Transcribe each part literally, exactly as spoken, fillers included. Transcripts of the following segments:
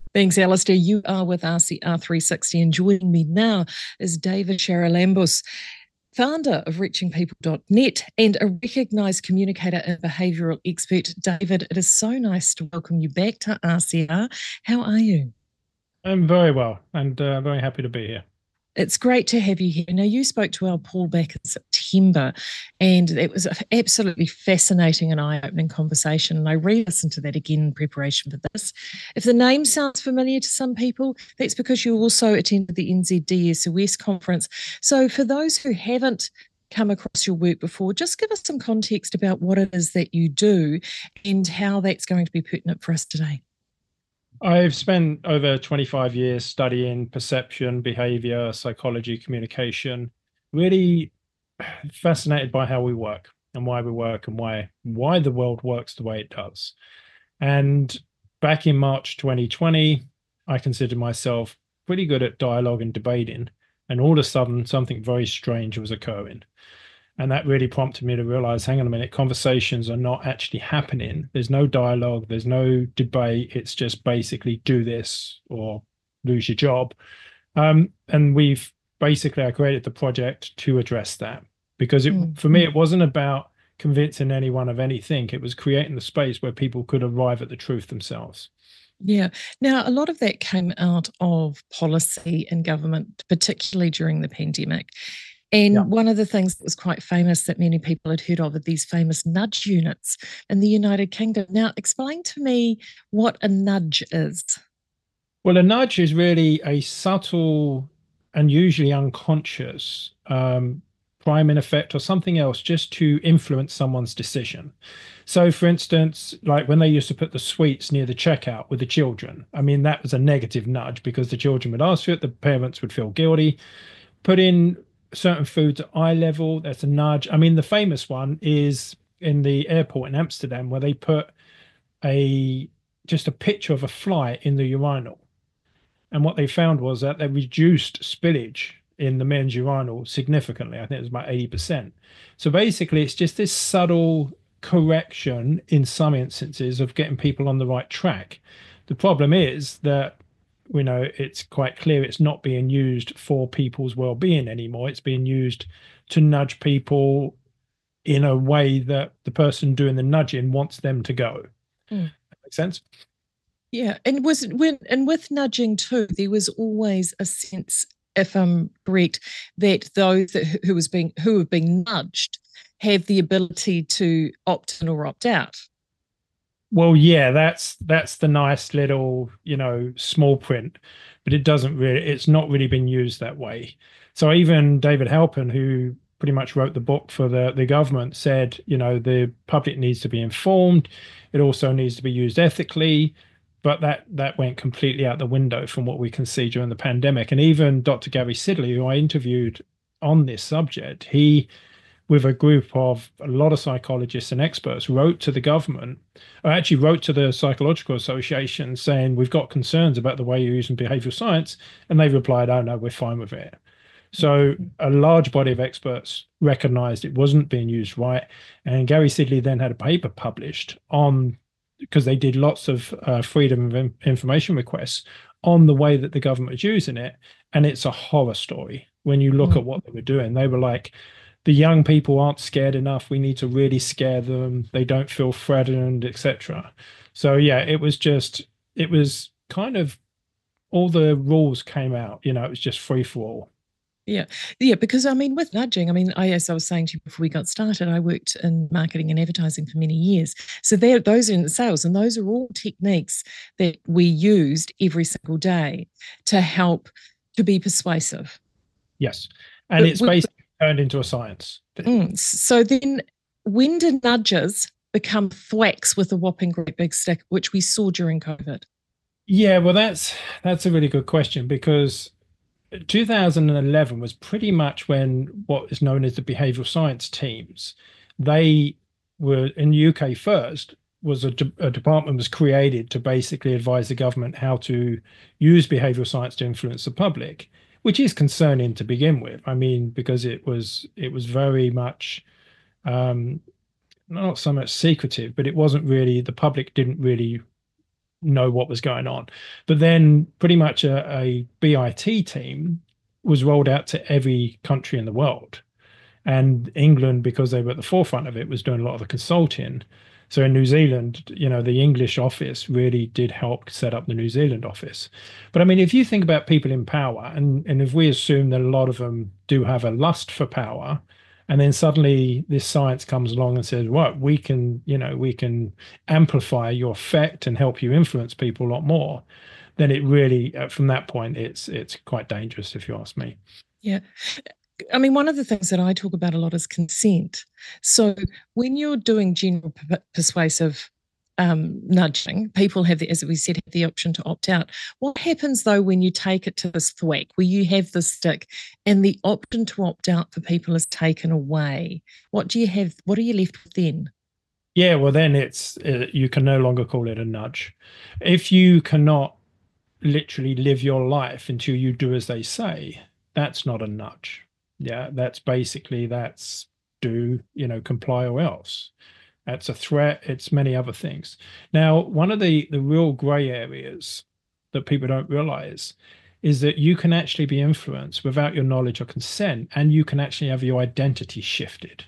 Thanks, Alistair. You are with R C R three sixty, and joining me now is David Charalambos, founder of reaching people dot net and a recognised communicator and behavioural expert. David, it is so nice to welcome you back to R C R. How are you? I'm very well and uh, very happy to be here. It's great to have you here. Now, you spoke to our Paul back in September, and it was an absolutely fascinating and eye opening conversation. And I re listened to that again in preparation for this. If the name sounds familiar to some people, that's because you also attended the N Z D S O S conference. So, for those who haven't come across your work before, just give us some context about what it is that you do and how that's going to be pertinent for us today. I've spent over twenty-five years studying perception, behavior, psychology, communication, really fascinated by how we work and why we work and why why the world works the way it does. And back in March twenty twenty, I considered myself pretty good at dialogue and debating, and all of a sudden something very strange was occurring. And that really prompted me to realize, hang on a minute, conversations are not actually happening. There's no dialogue, there's no debate. It's just basically do this or lose your job. Um, and we've basically, I created the project to address that because it, Mm. for me, it wasn't about convincing anyone of anything. It was creating the space where people could arrive at the truth themselves. Yeah. Now, a lot of that came out of policy and government, particularly during the pandemic. Yeah. And one of the things that was quite famous that many people had heard of are these famous nudge units in the United Kingdom. Now, explain to me what a nudge is. Well, a nudge is really a subtle and usually unconscious um, prime in effect or something else just to influence someone's decision. So, for instance, like when they used to put the sweets near the checkout with the children, I mean, that was a negative nudge because the children would ask for it, the parents would feel guilty. Put in certain foods at eye level, that's a nudge. I mean, the famous one is in the airport in Amsterdam where they put a just a picture of a fly in the urinal. And what they found was that they reduced spillage in the men's urinal significantly. I think it was about eighty percent. So basically, it's just this subtle correction in some instances of getting people on the right track. The problem is that, you know, it's quite clear it's not being used for people's well-being anymore. It's being used to nudge people in a way that the person doing the nudging wants them to go. Mm. That makes sense? Yeah, and was when and with nudging too, there was always a sense, if I'm correct, that those that, who was being who have been nudged have the ability to opt in or opt out. Well, yeah, that's that's the nice little, you know, small print, but it doesn't really, it's not really been used that way. So even David Halpern, who pretty much wrote the book for the the government, said, you know, the public needs to be informed. It also needs to be used ethically, but that that went completely out the window from what we can see during the pandemic. And even Doctor Gary Sidley, who I interviewed on this subject, he with a group of a lot of psychologists and experts, wrote to the government, or actually wrote to the Psychological Association saying, we've got concerns about the way you're using behavioral science. And they replied, oh, no, we're fine with it. So a large body of experts recognized it wasn't being used right. And Gary Sidley then had a paper published on, because they did lots of uh, freedom of information requests on the way that the government was using it. And it's a horror story. When you look Mm. at what they were doing, they were like, the young people aren't scared enough. We need to really scare them. They don't feel threatened, et cetera. So yeah, it was just, it was kind of all the rules came out. You know, it was just free for all. Yeah, yeah, because I mean, with nudging, I mean, I, as I was saying to you before we got started, I worked in marketing and advertising for many years. So there, those are in sales, and those are all techniques that we used every single day to help to be persuasive. Yes, and But it's we, basically turned into a science. mm, so then, when did nudges become thwacks with a whopping great big stick, which we saw during COVID? Yeah, well, that's that's a really good question because two thousand eleven was pretty much when what is known as the behavioral science teams, they were in the U K first, was a, de a department was created to basically advise the government how to use behavioral science to influence the public, which is concerning to begin with. I mean, because it was it was very much um, not so much secretive, but it wasn't really, the public didn't really know what was going on. But then pretty much a, a B I T team was rolled out to every country in the world. And England, because they were at the forefront of it, was doing a lot of the consulting. So in New Zealand, you know, the English office really did help set up the New Zealand office. But I mean, if you think about people in power, and, and if we assume that a lot of them do have a lust for power, and then suddenly this science comes along and says, well, we can, you know, we can amplify your effect and help you influence people a lot more, then it really, uh, from that point, it's it's quite dangerous, if you ask me. Yeah. I mean, one of the things that I talk about a lot is consent. So when you're doing general persuasive um, nudging, people have, the, as we said, have the option to opt out. What happens though when you take it to this thwack, where you have the stick and the option to opt out for people is taken away? What do you have? What are you left with then? Yeah, well, then it's uh, you can no longer call it a nudge. If you cannot literally live your life until you do as they say, that's not a nudge. Yeah, that's basically that's do, you know, comply or else. That's a threat. It's many other things. Now, one of the the real gray areas that people don't realize is that you can actually be influenced without your knowledge or consent, and you can actually have your identity shifted.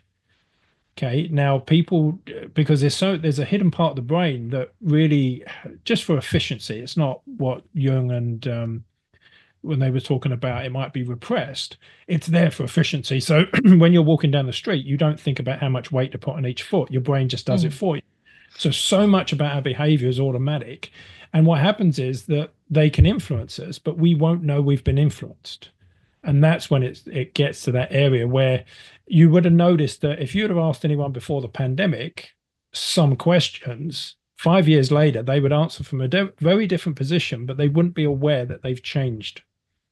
Okay, now people, because there's so there's a hidden part of the brain that really, just for efficiency, it's not what Jung and um, when they were talking about it might be repressed. It's there for efficiency. So when you're walking down the street, you don't think about how much weight to put on each foot. Your brain just does mm. it for you. So so much about our behavior is automatic. And what happens is that they can influence us, but we won't know we've been influenced. And that's when it's, it gets to that area where you would have noticed that if you'd have asked anyone before the pandemic some questions, five years later, they would answer from a de- very different position, but they wouldn't be aware that they've changed.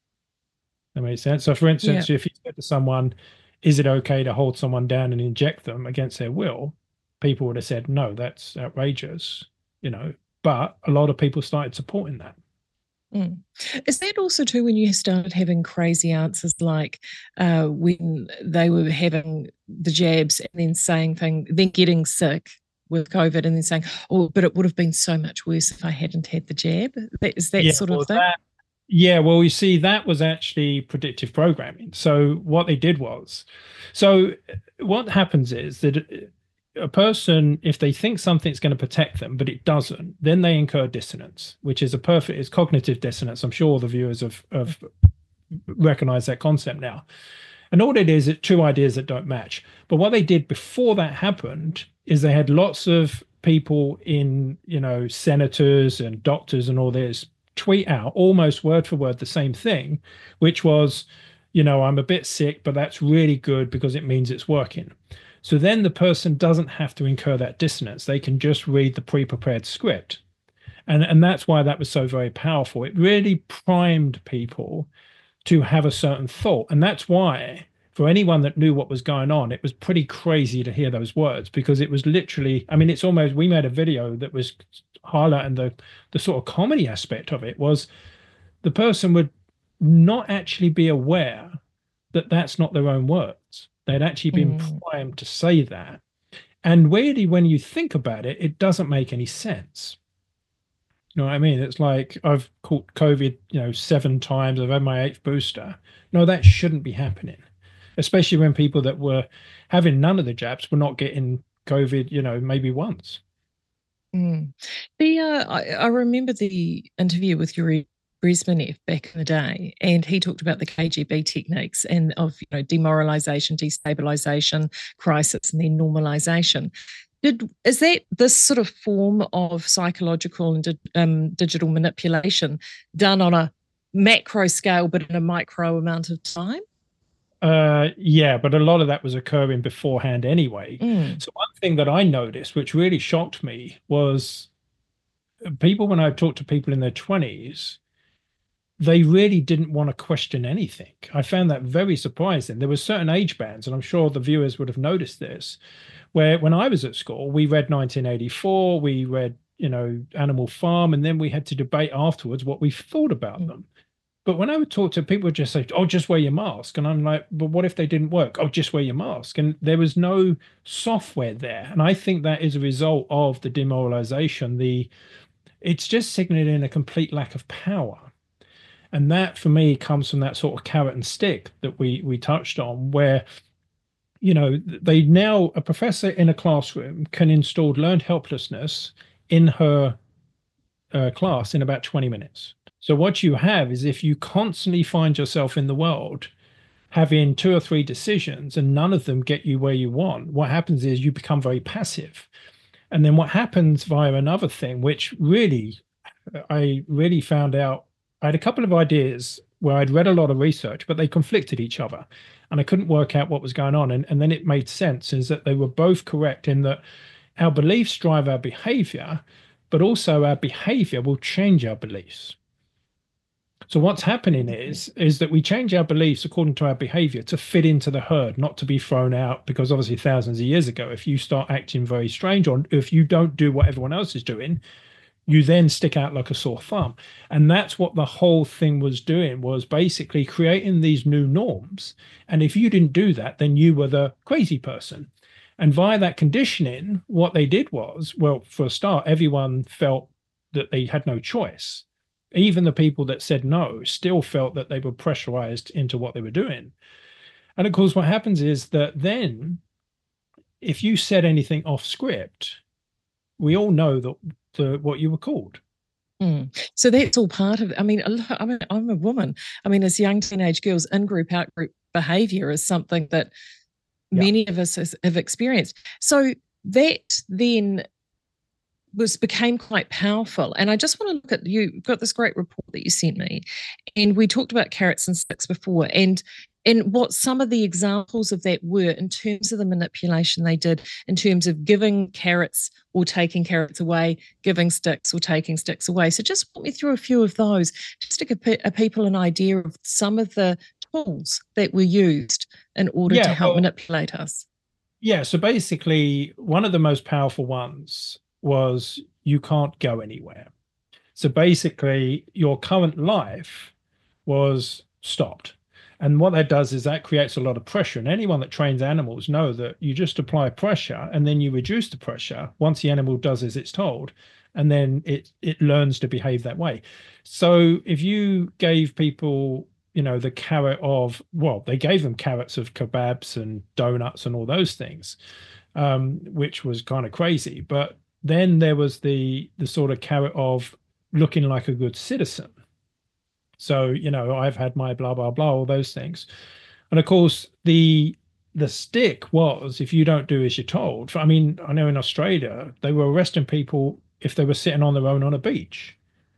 That makes sense. So, for instance, yeah. if you said to someone, is it okay to hold someone down and inject them against their will? People would have said, no, that's outrageous, you know, but a lot of people started supporting that. Mm. Is that also true when you started having crazy answers like uh, when they were having the jabs and then saying things, then getting sick with COVID and then saying, oh, but it would have been so much worse if I hadn't had the jab? Is that yeah, sort well, of thing? That, yeah, well, you see, that was actually predictive programming. So what they did was, so what happens is that a person, if they think something's going to protect them, but it doesn't, then they incur dissonance, which is a perfect, it's cognitive dissonance. I'm sure the viewers have, have recognized that concept now. And all it is, it's two ideas that don't match. But what they did before that happened is they had lots of people in, you know, senators and doctors and all this tweet out almost word for word the same thing, which was, you know, I'm a bit sick, but that's really good because it means it's working. So then the person doesn't have to incur that dissonance. They can just read the pre-prepared script. And, and that's why that was so very powerful. It really primed people to have a certain thought. And that's why, for anyone that knew what was going on, it was pretty crazy to hear those words, because it was literally, I mean, it's almost, we made a video that was highlighting the, the sort of comedy aspect of it, was the person would not actually be aware that that's not their own words. They'd actually been mm. primed to say that. And really, when you think about it, it doesn't make any sense. You know what I mean? It's like, I've caught COVID, you know, seven times. I've had my eighth booster. No, that shouldn't be happening, especially when people that were having none of the jabs were not getting COVID, you know, maybe once. Mm. The uh, I, I remember the interview with Yuri Bezmenov back in the day, and he talked about the K G B techniques and of, you know, demoralization, destabilization, crisis, and then normalization. Did is that this sort of form of psychological and um, digital manipulation done on a macro scale, but in a micro amount of time? Uh, yeah, but a lot of that was occurring beforehand anyway. Mm. So one thing that I noticed, which really shocked me, was people, when I talked to people in their twenties, they really didn't want to question anything. I found that very surprising. There were certain age bands, and I'm sure the viewers would have noticed this, where when I was at school, we read nineteen eighty-four, we read, you know, Animal Farm, and then we had to debate afterwards what we thought about mm. them. But when I would talk to people, would just say, oh, just wear your mask. And I'm like, but what if they didn't work? Oh, just wear your mask. And there was no software there. And I think that is a result of the demoralization, the it's just signaling a complete lack of power. And that for me comes from that sort of carrot and stick that we we touched on, where you know they now a professor in a classroom can install learned helplessness in her uh, class in about twenty minutes. So what you have is if you constantly find yourself in the world having two or three decisions and none of them get you where you want, what happens is you become very passive. And then what happens via another thing, which really, I really found out, I had a couple of ideas where I'd read a lot of research, but they conflicted each other. And I couldn't work out what was going on. And, and then it made sense, is that they were both correct in that our beliefs drive our behavior, but also our behavior will change our beliefs. So what's happening is is that we change our beliefs according to our behavior to fit into the herd, not to be thrown out. Because obviously thousands of years ago, if you start acting very strange, or if you don't do what everyone else is doing, you then stick out like a sore thumb. And that's what the whole thing was doing, was basically creating these new norms. And if you didn't do that, then you were the crazy person. And via that conditioning, what they did was, well, for a start, everyone felt that they had no choice. Even the people that said no still felt that they were pressurized into what they were doing. And of course, what happens is that then if you said anything off script, we all know that the, what you were called. Mm. So that's all part of it. I mean, I mean, I'm a woman. I mean, as young teenage girls, in-group, out-group behavior is something that yeah. many of us has, have experienced. So that then was became quite powerful. And I just want to look at, you got this great report that you sent me, and we talked about carrots and sticks before, and and what some of the examples of that were in terms of the manipulation they did, in terms of giving carrots or taking carrots away, giving sticks or taking sticks away. So just walk me through a few of those, just to give a people an idea of some of the tools that were used in order yeah, to help well, manipulate us. Yeah, so basically one of the most powerful ones was you can't go anywhere. So basically your current life was stopped. And what that does is that creates a lot of pressure. And anyone that trains animals know that you just apply pressure and then you reduce the pressure once the animal does as it's told, and then it it learns to behave that way. So if you gave people, you know, the carrot of, well, they gave them carrots of kebabs and donuts and all those things, um, which was kind of crazy. But then there was the the sort of carrot of looking like a good citizen. So, you know, I've had my blah, blah, blah, all those things. And of course, the the stick was, if you don't do as you're told. I mean, I know in Australia, they were arresting people if they were sitting on their own on a beach.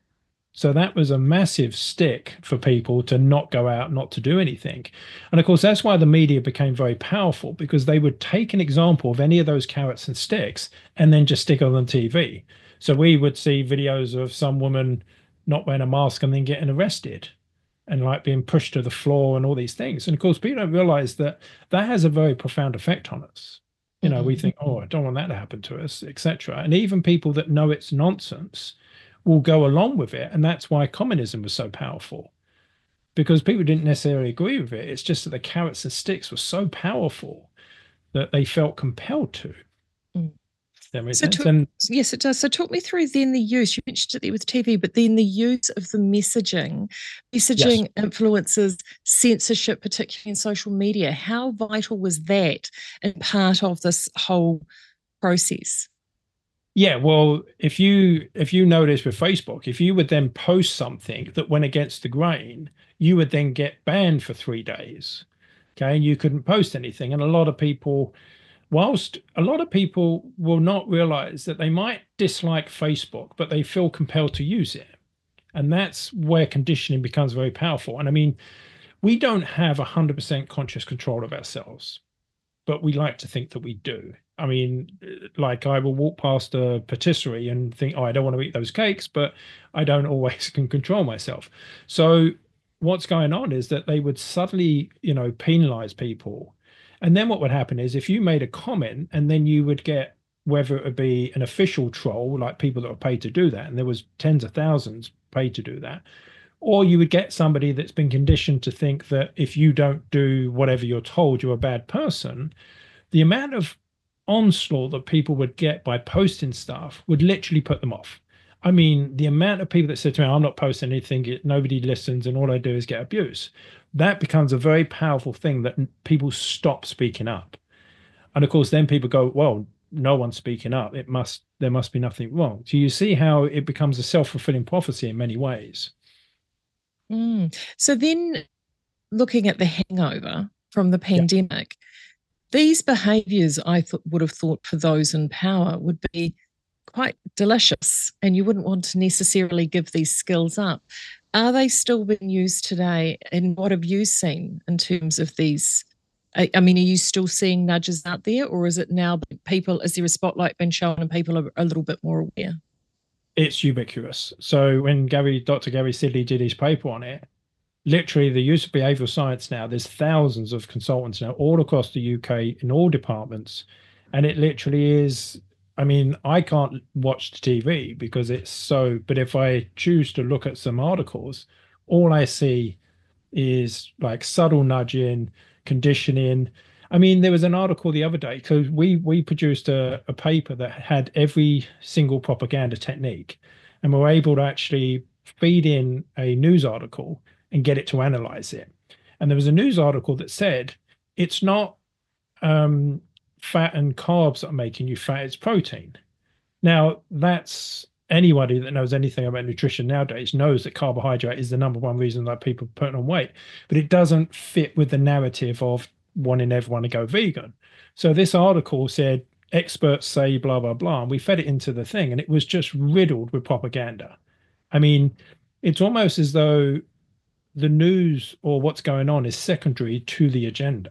So that was a massive stick for people to not go out, not to do anything. And of course, that's why the media became very powerful, because they would take an example of any of those carrots and sticks and then just stick it on T V. So we would see videos of some woman not wearing a mask and then getting arrested and like being pushed to the floor and all these things. And of course, people don't realize that that has a very profound effect on us. You know, mm-hmm. we think, oh, I don't want that to happen to us, et cetera. And even people that know it's nonsense will go along with it. And that's why communism was so powerful, because people didn't necessarily agree with it. It's just that the carrots and sticks were so powerful that they felt compelled to. Mm. That makes so sense. Talk, and, yes, it does. So talk me through then the use, you mentioned it there with T V, but then the use of the messaging, messaging yes. influences, censorship, particularly in social media. How vital was that in part of this whole process? Yeah, well, if you if you notice with Facebook, if you would then post something that went against the grain, you would then get banned for three days. Okay, and you couldn't post anything. And a lot of people, whilst a lot of people will not realize that they might dislike Facebook, but they feel compelled to use it. And that's where conditioning becomes very powerful. And I mean, we don't have one hundred percent conscious control of ourselves, but we like to think that we do. I mean, like I will walk past a patisserie and think, oh, I don't want to eat those cakes, but I don't always can control myself. So what's going on is that they would subtly, you know, penalize people. And then what would happen is if you made a comment and then you would get, whether it would be an official troll, like people that were paid to do that, and there was tens of thousands paid to do that, or you would get somebody that's been conditioned to think that if you don't do whatever you're told, you're a bad person. The amount of onslaught that people would get by posting stuff would literally put them off. I mean, the amount of people that said to me, I'm not posting anything, it, nobody listens, and all I do is get abuse. That becomes a very powerful thing that people stop speaking up. And of course, then people go, well, no one's speaking up. It must, there must be nothing wrong. So you see how it becomes a self-fulfilling prophecy in many ways. Mm. So then looking at the hangover from the Yeah. pandemic, these behaviors I thought would have thought for those in power would be quite delicious, and you wouldn't want to necessarily give these skills up. Are they still being used today? And what have you seen in terms of these? I, I mean, are you still seeing nudges out there, or is it now people, is there a spotlight been shown and people are a little bit more aware? It's ubiquitous. So when Gary, Doctor Gary Sidley did his paper on it, literally the use of behavioral science now, there's thousands of consultants now all across the U K in all departments. And it literally is, I mean, I can't watch the T V because it's so, but if I choose to look at some articles, all I see is like subtle nudging, conditioning. I mean, there was an article the other day because we we produced a, a paper that had every single propaganda technique, and we were able to actually feed in a news article and get it to analyze it. And there was a news article that said it's not um, fat and carbs that are making you fat, it's protein. Now, that's anybody that knows anything about nutrition nowadays knows that carbohydrate is the number one reason that people are putting on weight, but it doesn't fit with the narrative of wanting everyone to go vegan. So this article said experts say blah blah blah, and we fed it into the thing, and it was just riddled with propaganda. I mean, it's almost as though the news or what's going on is secondary to the agenda.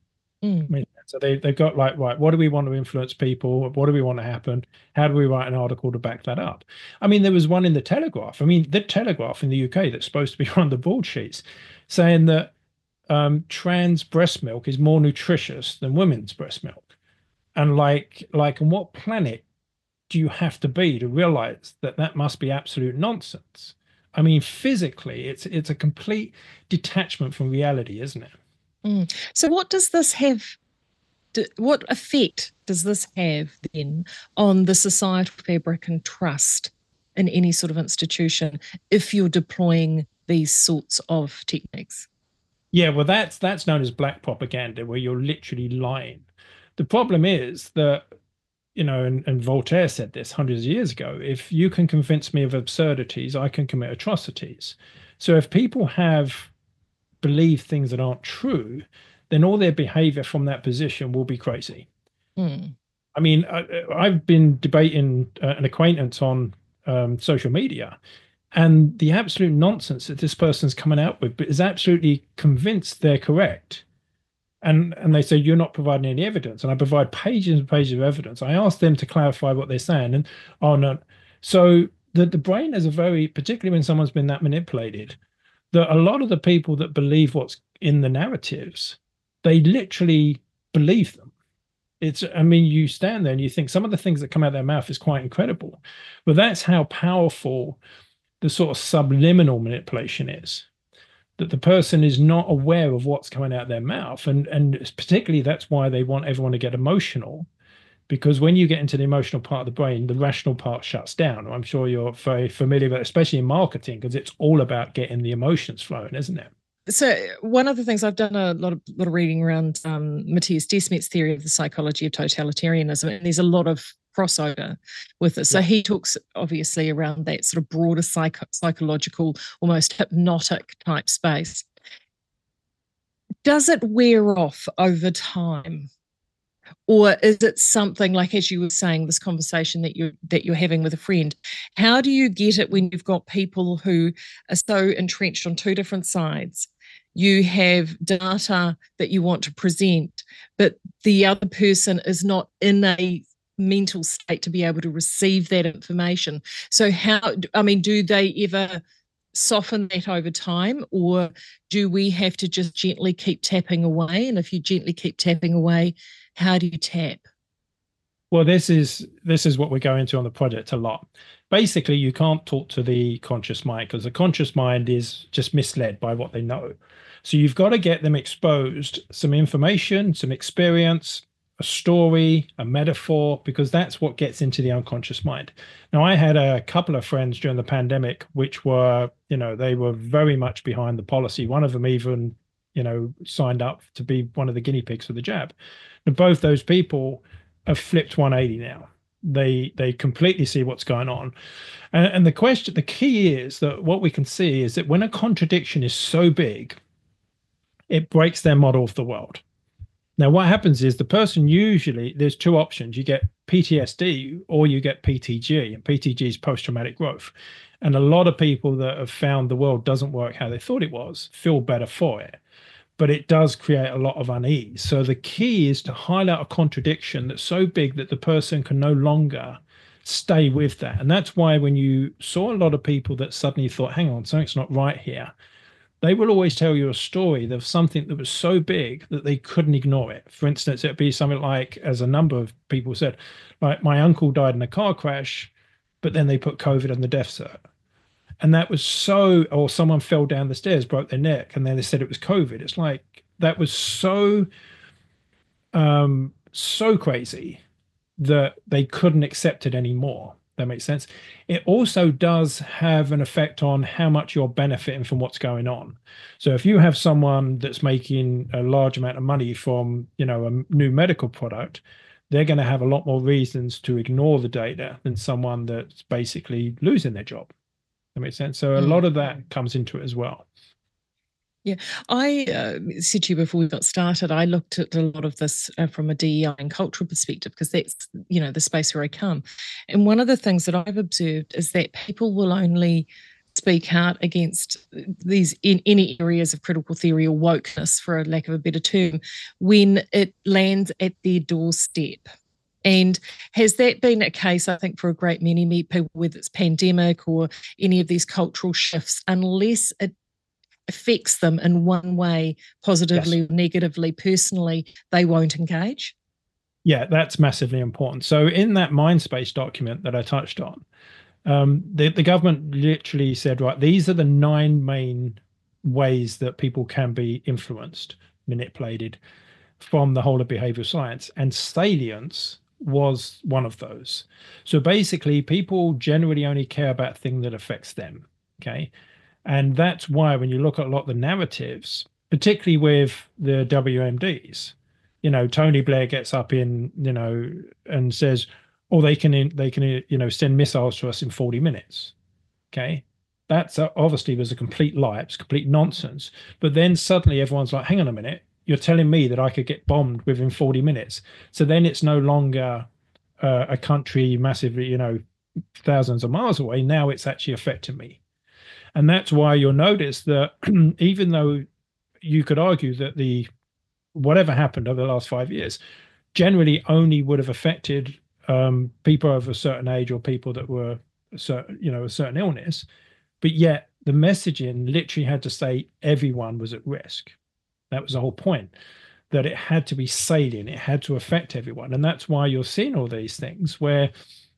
Mm. I mean, so they, they've got like, right, what do we want to influence people? What do we want to happen? How do we write an article to back that up? I mean, there was one in the Telegraph. I mean, the Telegraph in the U K that's supposed to be one of the broadsheets saying that um, trans breast milk is more nutritious than women's breast milk. And like, like, on what planet do you have to be to realize that that must be absolute nonsense? I mean, physically, it's it's a complete detachment from reality, isn't it? Mm. So what does this have? Do, what effect does this have then on the societal fabric and trust in any sort of institution if you're deploying these sorts of techniques? Yeah, well, that's that's known as black propaganda, where you're literally lying. The problem is that, you know, and, and Voltaire said this hundreds of years ago, if you can convince me of absurdities, I can commit atrocities. So if people have believed things that aren't true, then all their behavior from that position will be crazy. Mm. I mean, I, I've been debating uh, an acquaintance on um, social media, and the absolute nonsense that this person's coming out with is absolutely convinced they're correct. And and they say, you're not providing any evidence. And I provide pages and pages of evidence. I ask them to clarify what they're saying. And oh no. So the, the brain is a very, particularly when someone's been that manipulated, that a lot of the people that believe what's in the narratives, they literally believe them. It's, I mean, you stand there and you think some of the things that come out of their mouth is quite incredible. But that's how powerful the sort of subliminal manipulation is, that the person is not aware of what's coming out of their mouth. And, and particularly that's why they want everyone to get emotional, because when you get into the emotional part of the brain, the rational part shuts down. I'm sure you're very familiar with it, especially in marketing, because it's all about getting the emotions flowing, isn't it? So one of the things I've done a lot of lot of reading around um, Matthias Desmet's theory of the psychology of totalitarianism, and there's a lot of crossover with it. So yeah. He talks obviously around that sort of broader psych psychological, almost hypnotic type space. Does it wear off over time? Or is it something like, as you were saying, this conversation that you that you're having with a friend? How do you get it when you've got people who are so entrenched on two different sides? You have data that you want to present, but the other person is not in a mental state to be able to receive that information. So how, I mean, do they ever soften that over time, or do we have to just gently keep tapping away? And if you gently keep tapping away, how do you tap? Well, this is this is what we're going to on the project a lot. Basically, you can't talk to the conscious mind because the conscious mind is just misled by what they know. So you've got to get them exposed some information, some experience, a story, a metaphor, because that's what gets into the unconscious mind. Now, I had a couple of friends during the pandemic, which were, you know, they were very much behind the policy. One of them even, you know, signed up to be one of the guinea pigs for the jab. And both those people have flipped one eighty now. They they completely see what's going on. And, and the question, the key is that what we can see is that when a contradiction is so big, it breaks their model of the world. Now, what happens is the person usually, there's two options. You get P T S D or you get P T G, and P T G is post-traumatic growth. And a lot of people that have found the world doesn't work how they thought it was feel better for it. But it does create a lot of unease. So the key is to highlight a contradiction that's so big that the person can no longer stay with that. And that's why when you saw a lot of people that suddenly thought, hang on, something's not right here, they will always tell you a story of something that was so big that they couldn't ignore it. For instance, it'd be something like, as a number of people said, like my uncle died in a car crash, but then they put COVID on the death cert. And that was so, or someone fell down the stairs, broke their neck, and then they said it was COVID. It's like, that was so, um, so crazy that they couldn't accept it anymore. That makes sense. It also does have an effect on how much you're benefiting from what's going on. So if you have someone that's making a large amount of money from, you know, a new medical product, they're going to have a lot more reasons to ignore the data than someone that's basically losing their job. That makes sense. So a lot of that comes into it as well. Yeah, I uh, said to you before we got started, I looked at a lot of this uh, from a D E I and cultural perspective, because that's, you know, the space where I come. And one of the things that I've observed is that people will only speak out against these in any areas of critical theory or wokeness, for a lack of a better term, when it lands at their doorstep. And has that been a case, I think, for a great many people, whether it's pandemic or any of these cultural shifts, unless it affects them in one way, positively, yes, or negatively, personally, they won't engage? Yeah, that's massively important. So in that Mindspace document that I touched on, um, the, the government literally said, right, these are the nine main ways that people can be influenced, manipulated from the whole of behavioral science. And salience was one of those. So basically, people generally only care about things that affects them, okay? And that's why when you look at a lot of the narratives, particularly with the W M Ds, you know, Tony Blair gets up in, you know, and says, oh, they can, they can, you know, send missiles to us in forty minutes. Okay. That's obviously was a complete lie. It's complete nonsense. But then suddenly everyone's like, hang on a minute, you're telling me that I could get bombed within forty minutes. So then it's no longer uh, a country massively, you know, thousands of miles away. Now it's actually affecting me. And that's why you'll notice that even though you could argue that the whatever happened over the last five years generally only would have affected um, people of a certain age or people that were, a certain, you know, a certain illness, but yet the messaging literally had to say everyone was at risk. That was the whole point, that it had to be salient, it had to affect everyone. And that's why you're seeing all these things where,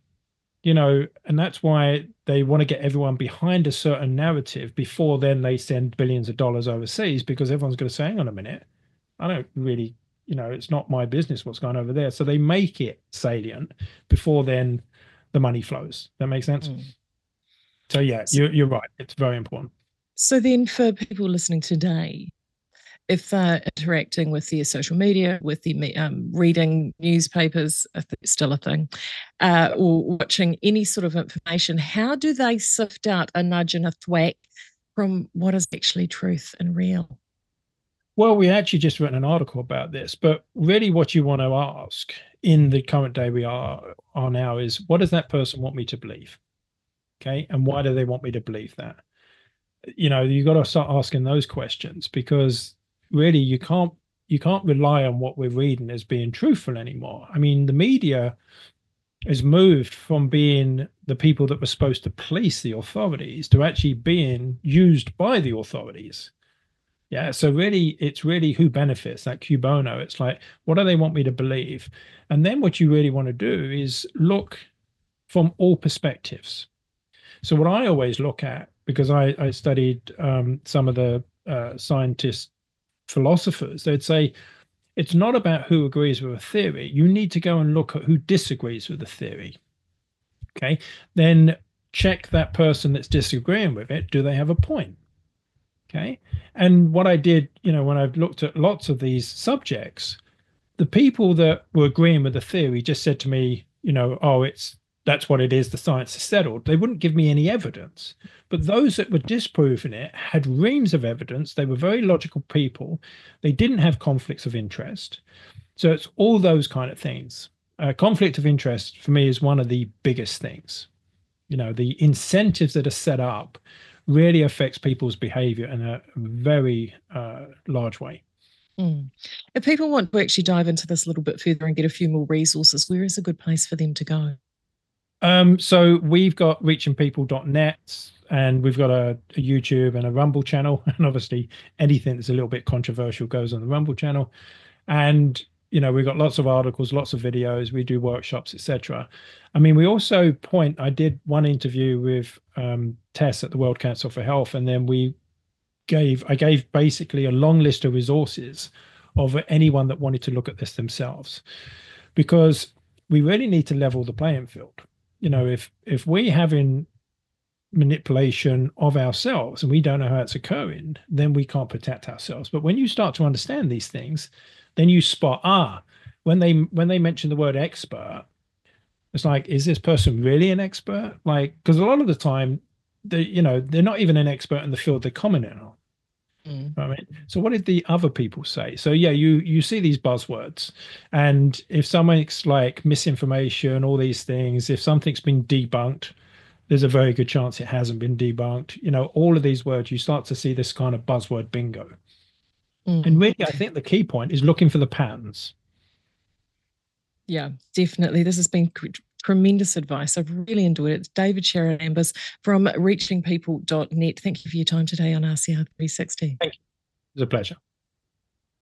you know, and that's why they want to get everyone behind a certain narrative before then they send billions of dollars overseas, because everyone's going to say, hang on a minute, I don't really, you know, it's not my business what's going over there. So they make it salient before then the money flows. That makes sense? Mm. So yeah, so, you're, you're right. It's very important. So then for people listening today, if they're interacting with their social media, with their um, reading newspapers, if it's still a thing, uh, or watching any sort of information, how do they sift out a nudge and a thwack from what is actually truth and real? Well, we actually just written an article about this, but really what you want to ask in the current day we are, are now is, what does that person want me to believe? Okay. And why do they want me to believe that? You know, you got to start asking those questions, because really you can't, you can't rely on what we're reading as being truthful anymore. I mean, the media has moved from being the people that were supposed to police the authorities to actually being used by the authorities. Yeah, so really, it's really who benefits, that cui bono. It's like, what do they want me to believe? And then what you really want to do is look from all perspectives. So what I always look at, because I, I studied um, some of the uh, scientist philosophers, they'd say, it's not about who agrees with a theory. You need to go and look at who disagrees with the theory. Okay. Then check that person that's disagreeing with it. Do they have a point? Okay. And what I did, you know, when I've looked at lots of these subjects, the people that were agreeing with the theory just said to me, you know, oh, it's that's what it is. The science is settled. They wouldn't give me any evidence. But those that were disproving it had reams of evidence. They were very logical people. They didn't have conflicts of interest. So it's all those kind of things. Uh, conflict of interest for me is one of the biggest things. You know, the incentives that are set up really affects people's behavior in a very uh, large way. Mm. If people want to actually dive into this a little bit further and get a few more resources, where is a good place for them to go? Um, so we've got reaching people dot net, and we've got a, a YouTube and a Rumble channel. And obviously anything that's a little bit controversial goes on the Rumble channel. And, you know, we've got lots of articles, lots of videos, we do workshops, et cetera. I mean, we also point, I did one interview with um, Tess at the World Council for Health, and then we gave, I gave basically a long list of resources of anyone that wanted to look at this themselves, because we really need to level the playing field. You know, if if we having manipulation of ourselves and we don't know how it's occurring, then we can't protect ourselves. But when you start to understand these things, then you spot, ah, when they when they mention the word expert, it's like, is this person really an expert? Like, because a lot of the time, they, you know, they're not even an expert in the field they're commenting on. Mm. I mean, so what did the other people say? So yeah, you you see these buzzwords, and if something's like misinformation, all these things, if something's been debunked, there's a very good chance it hasn't been debunked. You know, all of these words, you start to see this kind of buzzword bingo. Mm. And really, I think the key point is looking for the patterns. Yeah, definitely. This has been tremendous advice. I've really enjoyed it. It's David Charalambous from reaching people dot net. Thank you for your time today on R C R three sixty. Thank you. It was a pleasure.